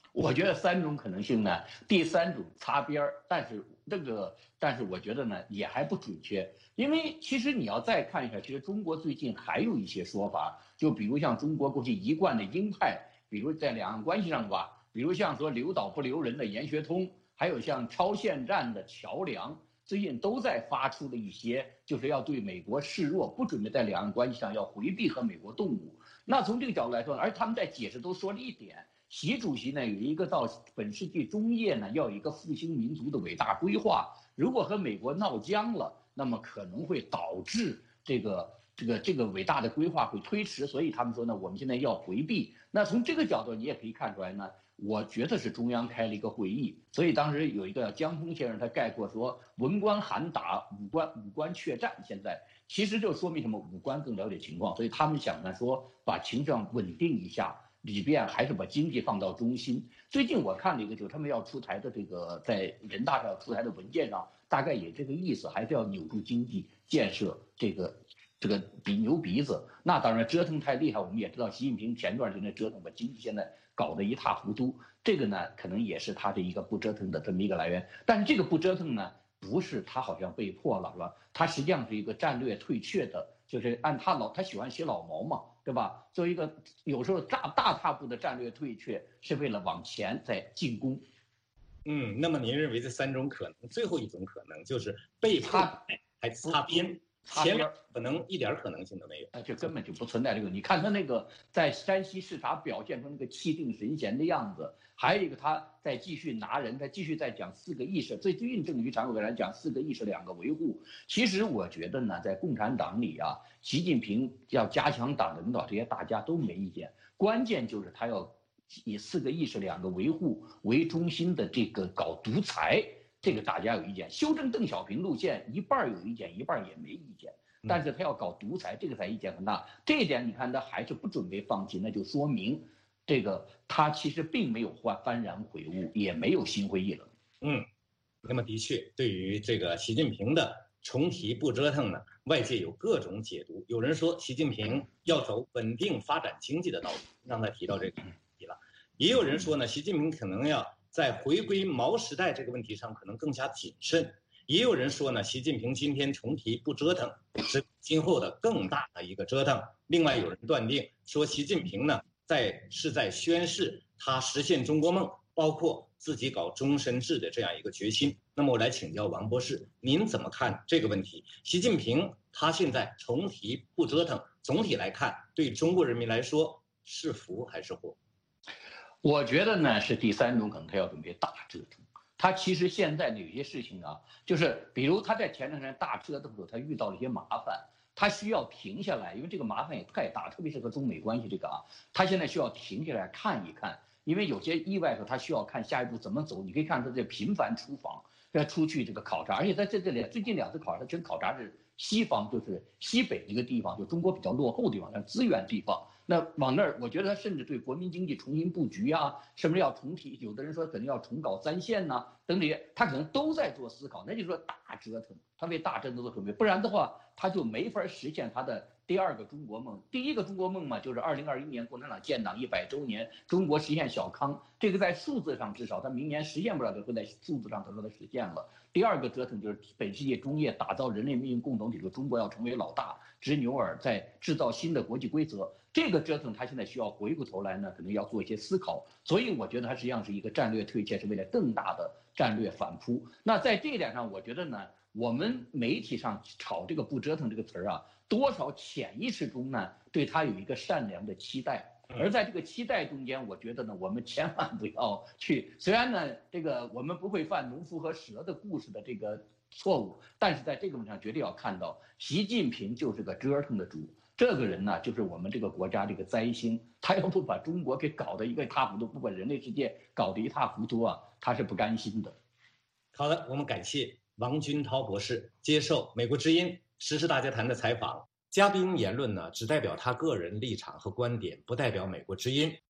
我觉得三种可能性呢，第三种擦边儿，但是这个，但是我觉得呢也还不准确，因为其实你要再看一下，其实中国最近还有一些说法，就比如像中国过去一贯的鹰派，比如在两岸关系上吧，比如像说留岛不留人的严学通，还有像超限战的桥梁，最近都在发出了一些就是要对美国示弱，不准备在两岸关系上要回避和美国动武。那从这个角度来说，而他们在解释都说了一点。习主席呢有一个到本世纪中叶呢要有一个复兴民族的伟大规划，如果和美国闹僵了，那么可能会导致这个这个这个伟大的规划会推迟，所以他们说呢我们现在要回避。那从这个角度你也可以看出来呢，我觉得是中央开了一个会议，所以当时有一个江峰先生他概括说文官喊打，武官武官确战，现在其实就说明什么，武官更了解情况，所以他们想呢说把情况稳定一下，里边还是把经济放到中心。最近我看了一个，就是他们要出台的这个在人大上要出台的文件上，大概也这个意思，还是要扭住经济，建设这个这个比牛鼻子。那当然折腾太厉害，我们也知道习近平前段时间折腾把经济现在搞得一塌糊涂，这个呢可能也是他的一个不折腾的这么一个来源。但是这个不折腾呢，不是他好像被迫了，是吧？他实际上是一个战略退却的，就是按他老他喜欢写老毛嘛。对吧？作为一个有时候大大踏步的战略退却，是为了往前再进攻。 嗯，那么您认为这三种可能，最后一种可能就是被迫还擦边，前面可能一点可能性都没有， 那就根本就不存在这个。你看他那个在山西视察表现出那个气定神闲的样子，还有一个他在继续拿人，他继续在讲四个意识。最最近政局常委来讲四个意识两个维护。其实我觉得呢，在共产党里啊，习近平要加强党的领导，这些大家都没意见。关键就是他要以四个意识两个维护为中心的这个搞独裁。这个大家有意见，修正邓小平路线一半有意见，一半也没意见。但是他要搞独裁，这个才意见很大。这一点你看他还是不准备放弃，那就说明这个他其实并没有幡然悔悟，也没有心灰意冷。 嗯，那么的确，对于这个习近平的重提不折腾呢，外界有各种解读。有人说习近平要走稳定发展经济的道路，让他提到这个问题了。也有人说呢，习近平可能要在回归毛时代这个问题上可能更加谨慎。也有人说呢，习近平今天重提不折腾是今后的更大的一个折腾。另外有人断定说，习近平呢在是在宣示他实现中国梦，包括自己搞终身制的这样一个决心。那么我来请教王博士，您怎么看这个问题？习近平他现在重提不折腾，总体来看对中国人民来说是福还是祸？ 我觉得呢是第三种可能，他要准备大折腾。他其实现在的有些事情啊，就是比如他在前段时间大折腾的时候，他遇到了一些麻烦，他需要停下来，因为这个麻烦也太大，特别是和中美关系这个啊，他现在需要停下来看一看，因为有些意外的时候，他需要看下一步怎么走。你可以看他这频繁出访，要出去这个考察，而且在这这里最近两次考察，他全考察是西方，就是西北一个地方，就中国比较落后的地方，像资源地方。那往那儿，我觉得他甚至对国民经济重新布局啊，什么要重提，有的人说可能要重搞三线呐、啊，等等，他可能都在做思考。那就是说大折腾，他为大折腾做准备，不然的话，他就没法实现他的第二个中国梦。第一个中国梦嘛，就是二零二一年共产党建党一百周年，中国实现小康，这个在数字上至少他明年实现不了的，会在数字上他说他实现了。第二个折腾就是本世纪中叶打造人类命运共同体，说中国要成为老大，执牛耳，在制造新的国际规则。这个折腾他现在需要回过头来呢，可能要做一些思考。所以我觉得它实际上是一个战略退却，是为了更大的战略反扑。那在这一点上，我觉得呢，我们媒体上炒这个不折腾这个词儿啊，多少潜意识中呢对他有一个善良的期待。而在这个期待中间，我觉得呢，我们千万不要去，虽然呢，这个我们不会犯农夫和蛇的故事的这个错误，但是在这个问题上绝对要看到，习近平就是个折腾的主。这个人呢，就是我们这个国家这个灾星，他要不把中国给搞得一个一塌糊涂，不把人类世界搞得一塌糊涂啊，他是不甘心的。 好的，我们感谢王军涛博士接受美国之音时事大家谈的采访。嘉宾言论呢，只代表他个人立场和观点，不代表美国之音。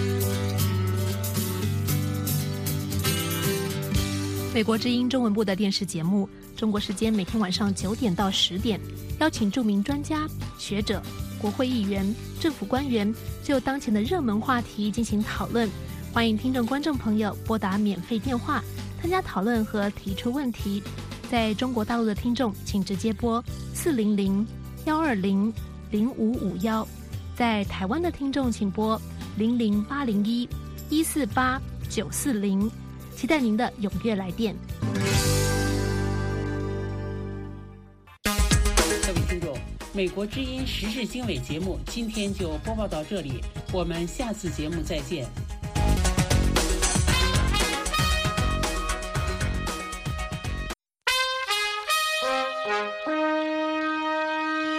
美国之音中文部的电视节目，中国时间每天晚上九点到十点，邀请著名专家、学者、国会议员、政府官员就当前的热门话题进行讨论。 欢迎听众观众朋友拨打免费电话参加讨论和提出问题。在中国大陆的听众请直接拨四零零幺二零零五五幺，在台湾的听众请拨零零八零一一四八九四零，期待您的踊跃来电。 各位听众，美国之音时事经纬节目今天就播报到这里，我们下次节目再见。